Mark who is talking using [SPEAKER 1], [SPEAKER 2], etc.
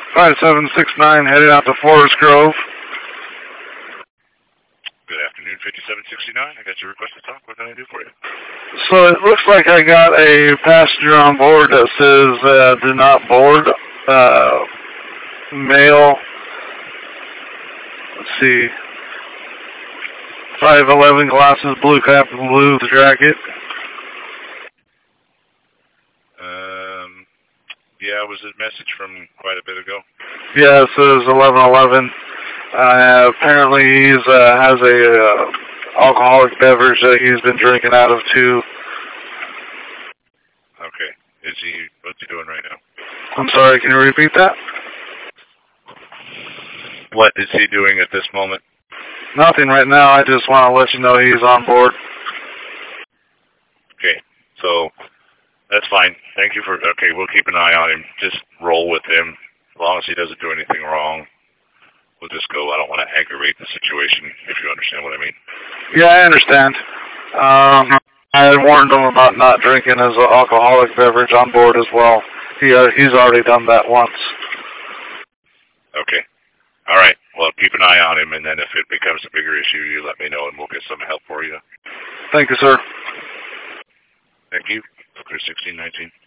[SPEAKER 1] 5769 headed out to Forest Grove.
[SPEAKER 2] Good afternoon, 5769. I got your request to talk. What can I do for you?
[SPEAKER 1] So it looks like I got a passenger on board that says do not board. Male. Let's see. 5'11", glasses, blue cap, and blue jacket.
[SPEAKER 2] Yeah, was a message from quite a bit ago.
[SPEAKER 1] Yeah, it says 1111. Apparently he's has a alcoholic beverage that he's been drinking out of too.
[SPEAKER 2] Okay. What's he doing right now?
[SPEAKER 1] I'm sorry, can you repeat that?
[SPEAKER 2] What is he doing at this moment?
[SPEAKER 1] Nothing right now. I just want to let you know he's on board.
[SPEAKER 2] Okay. So that's fine. Thank you for. Okay, we'll keep an eye on him. Just roll with him. As long as he doesn't do anything wrong, we'll just go. I don't want to aggravate the situation, if you understand what I mean.
[SPEAKER 1] Yeah, I understand. I warned him about not drinking his alcoholic beverage on board as well. He's already done that once.
[SPEAKER 2] Okay. All right. Well, keep an eye on him, and then if it becomes a bigger issue, you let me know, and we'll get some help for you.
[SPEAKER 1] Thank you, sir.
[SPEAKER 2] Thank you. Chris 1619.